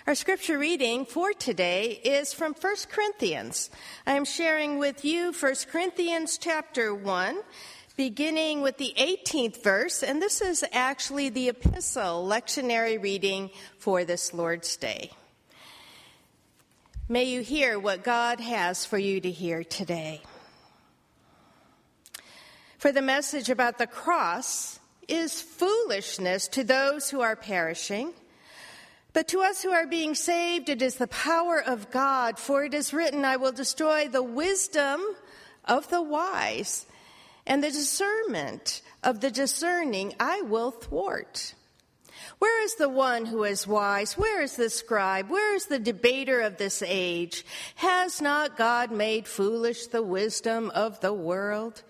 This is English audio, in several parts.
Our scripture reading for today is from 1 Corinthians. I am sharing with you 1 Corinthians chapter 1, beginning with the 18th verse, and this is actually the epistle lectionary reading for this Lord's Day. May you hear what God has for you to hear today. For the message about the cross is foolishness to those who are perishing, but to us who are being saved, it is the power of God. For it is written, I will destroy the wisdom of the wise, and the discernment of the discerning I will thwart. Where is the one who is wise? Where is the scribe? Where is the debater of this age? Has not God made foolish the wisdom of the world?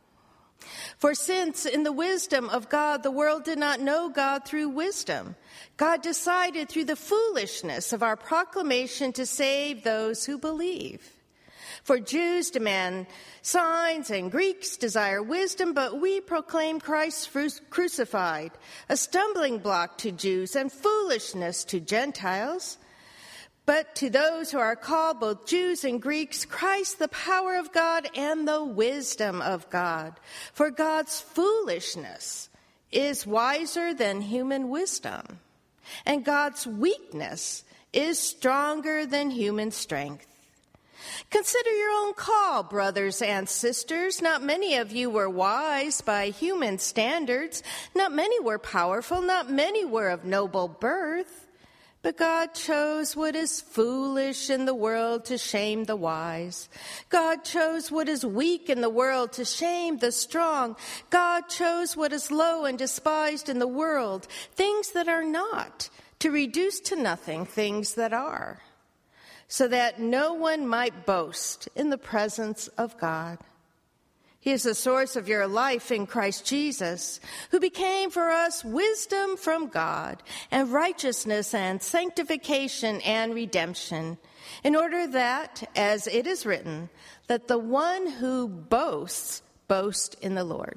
For since in the wisdom of God, the world did not know God through wisdom, God decided through the foolishness of our proclamation to save those who believe. For Jews demand signs and Greeks desire wisdom, but we proclaim Christ crucified, a stumbling block to Jews and foolishness to Gentiles. But to those who are called, both Jews and Greeks, Christ, the power of God and the wisdom of God. For God's foolishness is wiser than human wisdom, and God's weakness is stronger than human strength. Consider your own call, brothers and sisters. Not many of you were wise by human standards. Not many were powerful. Not many were of noble birth. But God chose what is foolish in the world to shame the wise. God chose what is weak in the world to shame the strong. God chose what is low and despised in the world, things that are not, to reduce to nothing things that are, so that no one might boast in the presence of God. He is the source of your life in Christ Jesus, who became for us wisdom from God and righteousness and sanctification and redemption, in order that, as it is written, that the one who boasts, boast in the Lord.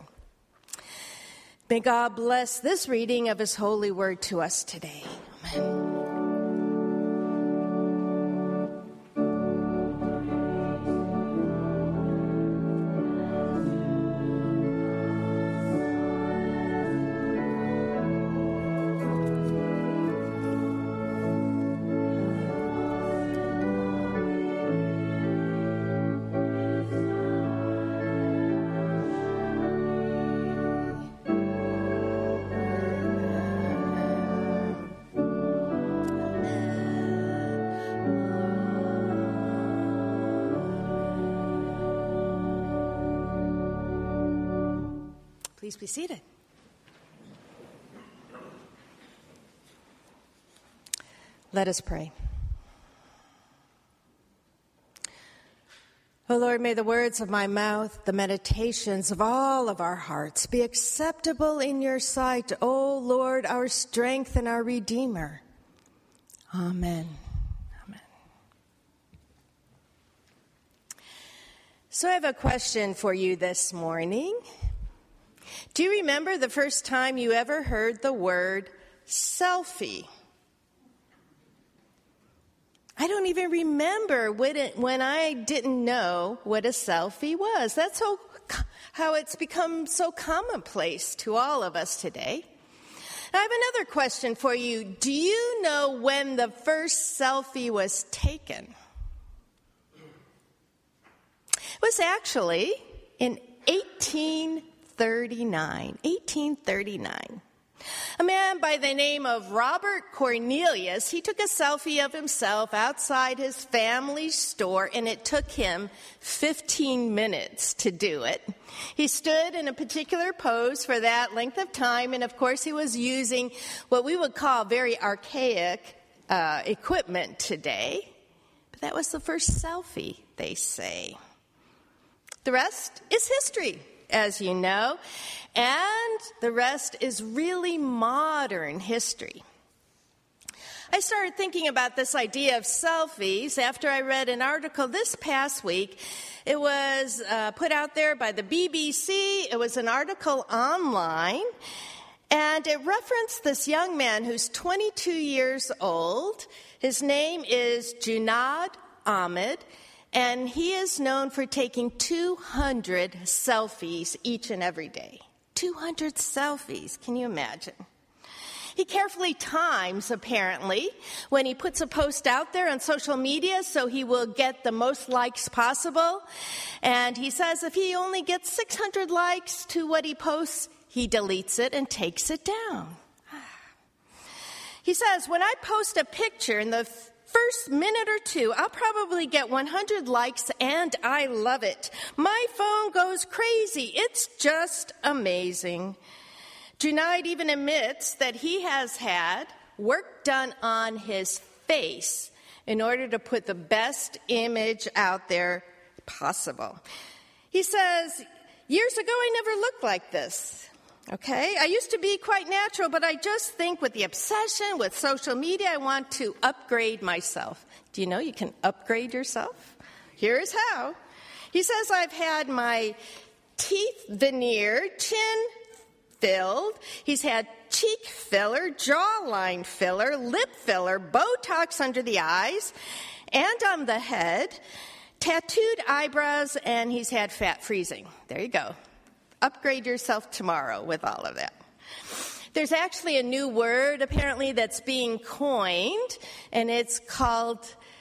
May God bless this reading of his holy word to us today. Amen. Please be seated. Let us pray. O Lord, may the words of my mouth, the meditations of all of our hearts be acceptable in your sight, O Lord, our strength and our Redeemer. Amen. Amen. So I have a question for you this morning. Do you remember the first time you ever heard the word selfie? I don't even remember when I didn't know what a selfie was. That's how it's become so commonplace to all of us today. I have another question for you. Do you know when the first selfie was taken? It was actually in 1839. A man by the name of Robert Cornelius, he took a selfie of himself outside his family's store, and it took him 15 minutes to do it. He stood in a particular pose for that length of time, and of course he was using what we would call very archaic equipment today. But that was the first selfie, they say. The rest is history, as you know, and the rest is really modern history. I started thinking about this idea of selfies after I read an article this past week. It was put out there by the BBC. It was an article online, And it referenced this young man who's 22 years old. His name is Junaid Ahmed, and he is known for taking 200 selfies each and every day. 200 selfies, can you imagine? He carefully times, apparently, when he puts a post out there on social media so he will get the most likes possible. And he says if he only gets 600 likes to what he posts, he deletes it and takes it down. He says, when I post a picture in the first minute or two, I'll probably get 100 likes, and I love it. My phone goes crazy. It's just amazing. Junaid even admits that he has had work done on his face in order to put the best image out there possible. He says, years ago I never looked like this. Okay, I used to be quite natural, but I just think with the obsession with social media, I want to upgrade myself. Do you know you can upgrade yourself? Here's how. He says, I've had my teeth veneered, chin filled. He's had cheek filler, jawline filler, lip filler, Botox under the eyes and on the head, tattooed eyebrows, and he's had fat freezing. There you go. Upgrade yourself tomorrow with all of that. There's actually a new word, apparently, that's being coined, and it's called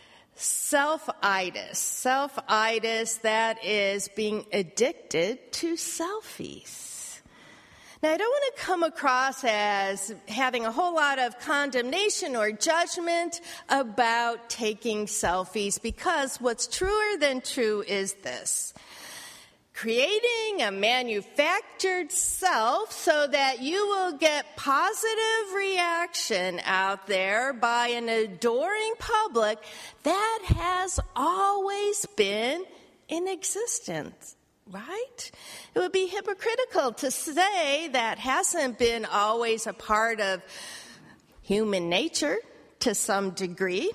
self-itis. Self-itis, that is being addicted to selfies. Now, I don't want to come across as having a whole lot of condemnation or judgment about taking selfies, because what's truer than true is this. Creating a manufactured self so that you will get positive reaction out there by an adoring public, that has always been in existence. Right? It would be hypocritical to say that hasn't been always a part of human nature to some degree.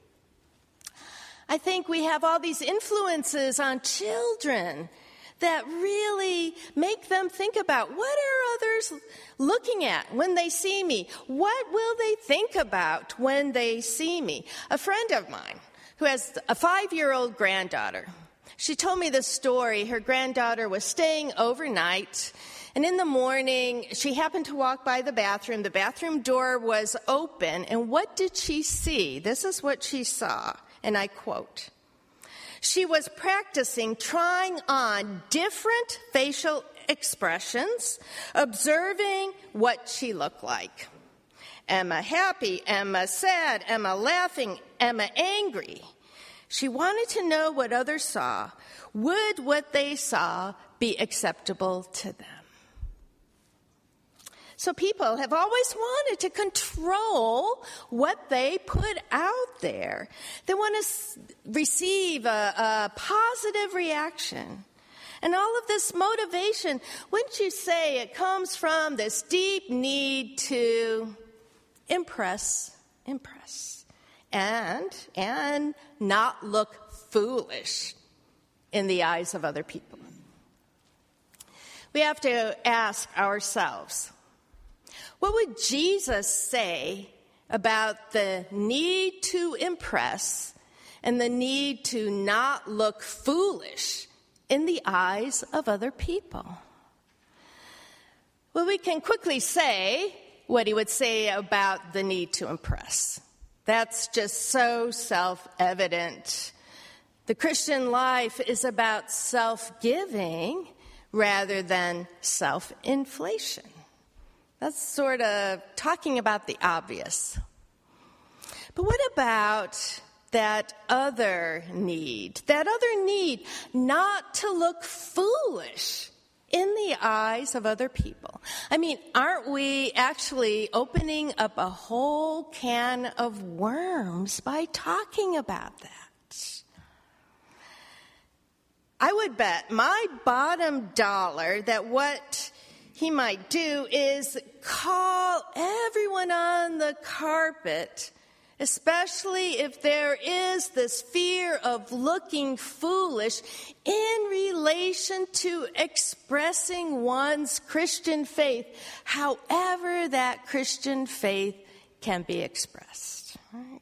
I think we have all these influences on children that really make them think about, what are others looking at when they see me? What will they think about when they see me? A friend of mine who has a 5-year-old granddaughter, she told me this story. Her granddaughter was staying overnight, and in the morning, she happened to walk by the bathroom. The bathroom door was open, and what did she see? This is what she saw, and I quote, she was practicing trying on different facial expressions, observing what she looked like. Emma happy, Emma sad, Emma laughing, Emma angry. She wanted to know what others saw. Would what they saw be acceptable to them? So people have always wanted to control what they put out there. They want to receive a positive reaction. And all of this motivation, wouldn't you say it comes from this deep need to impress, and not look foolish in the eyes of other people? We have to ask ourselves, what would Jesus say about the need to impress and the need to not look foolish in the eyes of other people? Well, we can quickly say what he would say about the need to impress. That's just so self-evident. The Christian life is about self-giving rather than self-inflation. That's sort of talking about the obvious. But what about that other need not to look foolish in the eyes of other people? I mean, aren't we actually opening up a whole can of worms by talking about that? I would bet my bottom dollar that what he might do is call everyone on the carpet especially if there is this fear of looking foolish in relation to expressing one's Christian faith, however that Christian faith can be expressed. Right?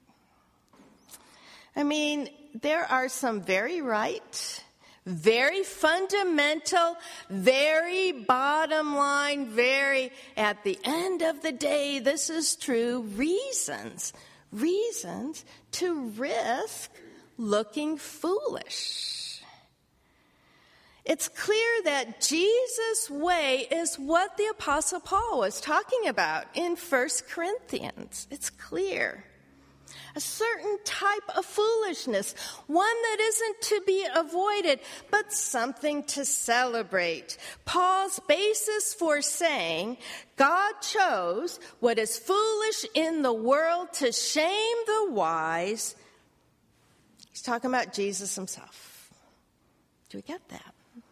I mean, there are some very right, very fundamental, very bottom line, very at the end of the day, this is true, reasons to risk looking foolish. It's clear that Jesus' way is what the Apostle Paul was talking about in 1 Corinthians. It's clear. A certain type of foolishness, one that isn't to be avoided, but something to celebrate. Paul's basis for saying God chose what is foolish in the world to shame the wise, he's talking about Jesus himself. Do we get that?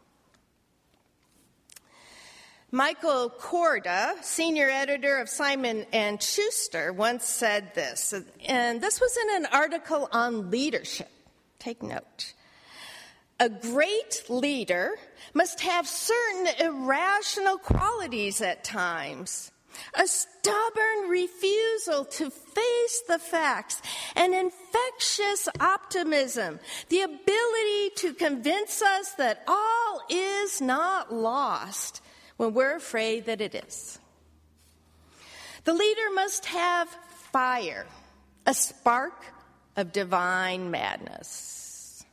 Michael Korda, senior editor of Simon & Schuster, once said this, and this was in an article on leadership. Take note. A great leader must have certain irrational qualities at times. A stubborn refusal to face the facts, an infectious optimism, the ability to convince us that all is not lost when we're afraid that it is. The leader must have fire, a spark of divine madness.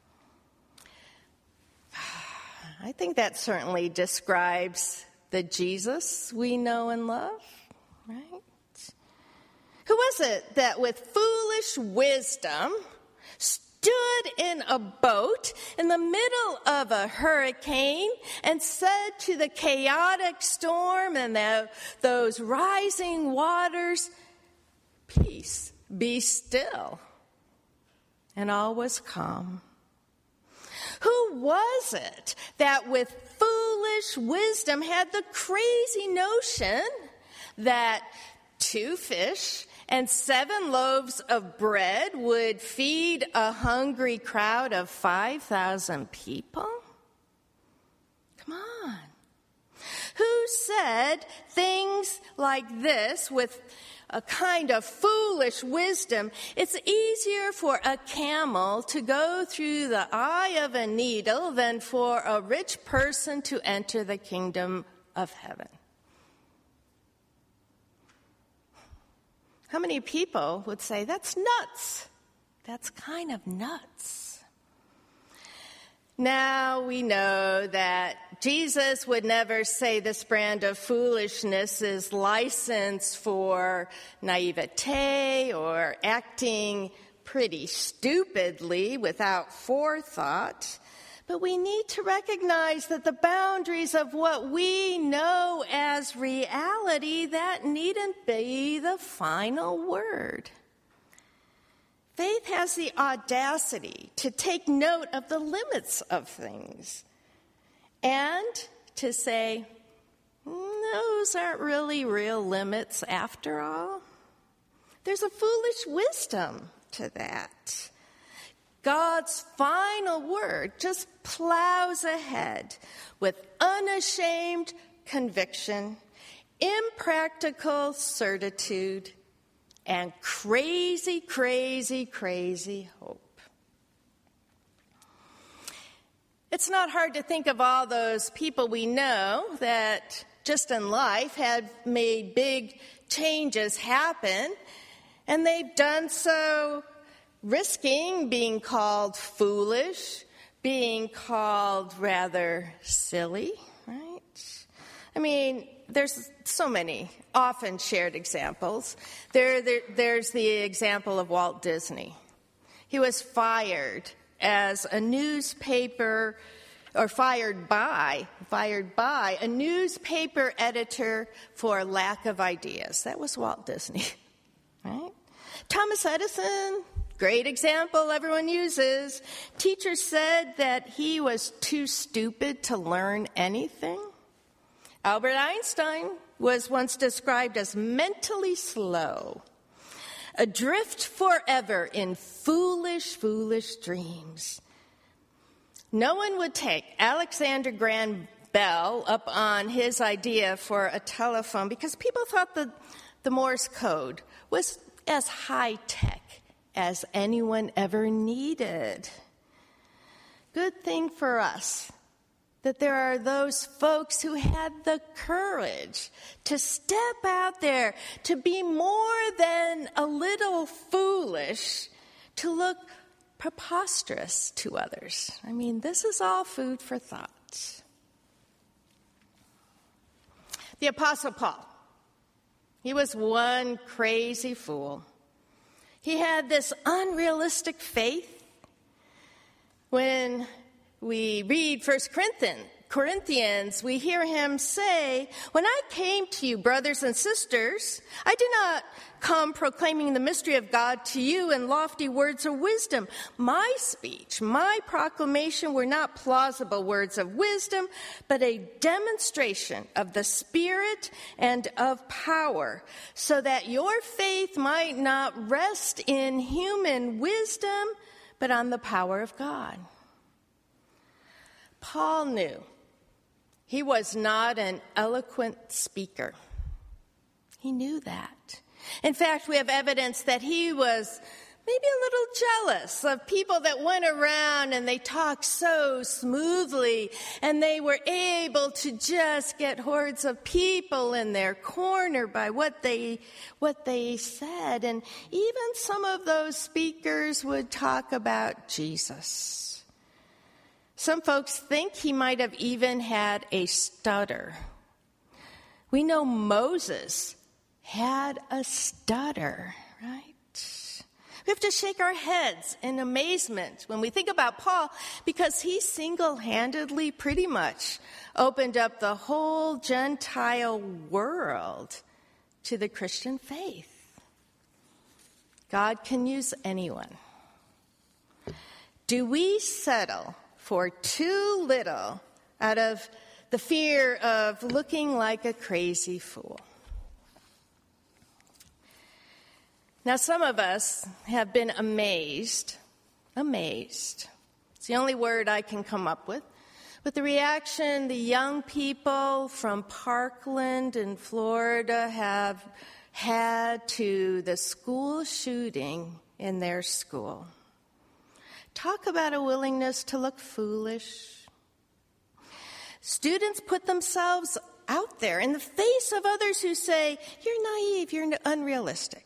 I think that certainly describes the Jesus we know and love, right? Who was it that with foolish wisdom stood in a boat in the middle of a hurricane and said to the chaotic storm and those rising waters, "Peace, be still." And all was calm. Who was it that with foolish wisdom had the crazy notion that 2 fish and 7 loaves of bread would feed a hungry crowd of 5,000 people? Come on. Who said things like this with a kind of foolish wisdom? It's easier for a camel to go through the eye of a needle than for a rich person to enter the kingdom of heaven. How many people would say, that's nuts? That's kind of nuts. Now we know that Jesus would never say this brand of foolishness is license for naivete or acting pretty stupidly without forethought. But we need to recognize that the boundaries of what we know as reality, that needn't be the final word. Faith has the audacity to take note of the limits of things and to say, those aren't really real limits after all. There's a foolish wisdom to that. God's final word just plows ahead with unashamed conviction, impractical certitude, and crazy, crazy, crazy hope. It's not hard to think of all those people we know that just in life had made big changes happen, and they've done so risking being called foolish, being called rather silly, right? I mean, there's so many often shared examples. There's the example of Walt Disney. He was fired as a newspaper, or fired by a newspaper editor for lack of ideas. That was Walt Disney, right? Thomas Edison, great example everyone uses. Teachers said that he was too stupid to learn anything. Albert Einstein was once described as mentally slow. adrift forever in foolish, foolish dreams. No one would take Alexander Graham Bell up on his idea for a telephone because people thought the Morse code was as high-tech as anyone ever needed. Good thing for us that there are those folks who had the courage to step out there, to be more than a little foolish, to look preposterous to others. I mean, this is all food for thought. The Apostle Paul, he was one crazy fool. He had this unrealistic faith. When we read 1 Corinthians, we hear him say, "When I came to you, brothers and sisters, I did not come proclaiming the mystery of God to you in lofty words of wisdom. My speech, my proclamation were not plausible words of wisdom, but a demonstration of the Spirit and of power, so that your faith might not rest in human wisdom, but on the power of God." Paul knew he was not an eloquent speaker. He knew that. In fact, we have evidence that he was maybe a little jealous of people that went around and they talked so smoothly and they were able to just get hordes of people in their corner by what they said. And even some of those speakers would talk about Jesus. Some folks think he might have even had a stutter. We know Moses had a stutter, right? We have to shake our heads in amazement when we think about Paul, because he single-handedly pretty much opened up the whole Gentile world to the Christian faith. God can use anyone. Do we settle for too little out of the fear of looking like a crazy fool? Now, some of us have been amazed. It's the only word I can come up with the reaction the young people from Parkland in Florida have had to the school shooting in their school. Talk about a willingness to look foolish. Students put themselves out there in the face of others who say, "You're naive, you're unrealistic."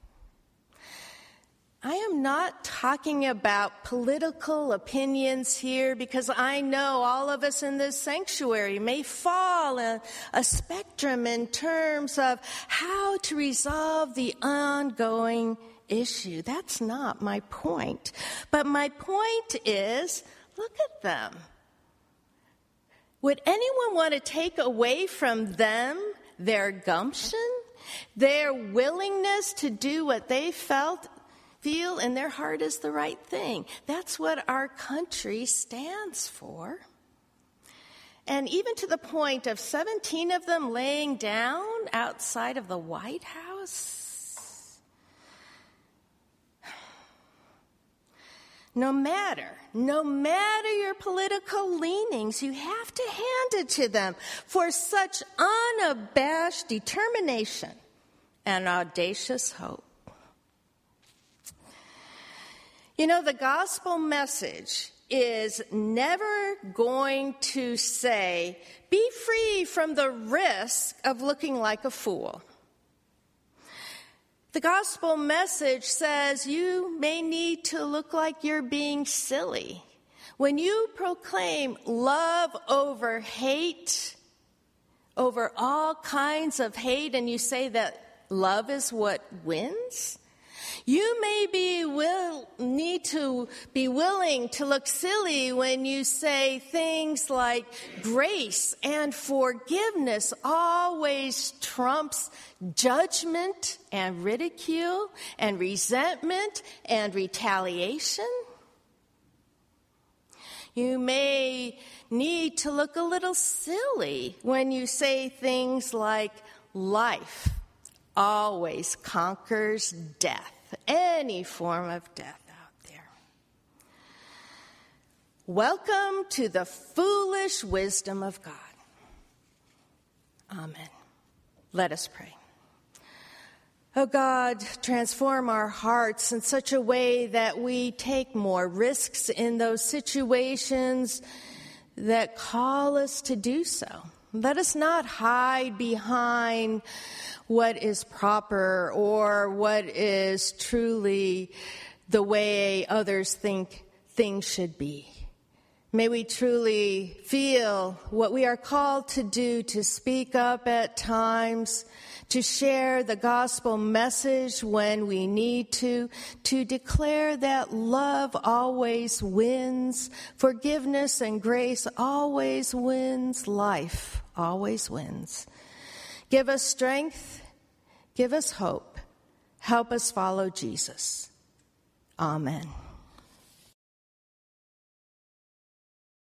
I am not talking about political opinions here, because I know all of us in this sanctuary may fall a spectrum in terms of how to resolve the ongoing issue. That's not my point. But my point is, look at them. Would anyone want to take away from them their gumption, their willingness to do what they feel in their heart is the right thing? That's what our country stands for. And even to the point of 17 of them laying down outside of the White House. No matter your political leanings, you have to hand it to them for such unabashed determination and audacious hope. You know, the gospel message is never going to say, be free from the risk of looking like a fool. The gospel message says you may need to look like you're being silly. When you proclaim love over hate, over all kinds of hate, and you say that love is what wins, you may need to be willing to look silly when you say things like grace and forgiveness always trumps judgment and ridicule and resentment and retaliation. You may need to look a little silly when you say things like life always conquers death. any form of death out there. Welcome to the foolish wisdom of God. Amen. Let us pray. Oh God, transform our hearts in such a way that we take more risks in those situations that call us to do so. Let us not hide behind what is proper or what is truly the way others think things should be. May we truly feel what we are called to do, to speak up at times, to share the gospel message when we need to declare that love always wins, forgiveness and grace always wins, life always wins. Give us strength, give us hope, help us follow Jesus. Amen.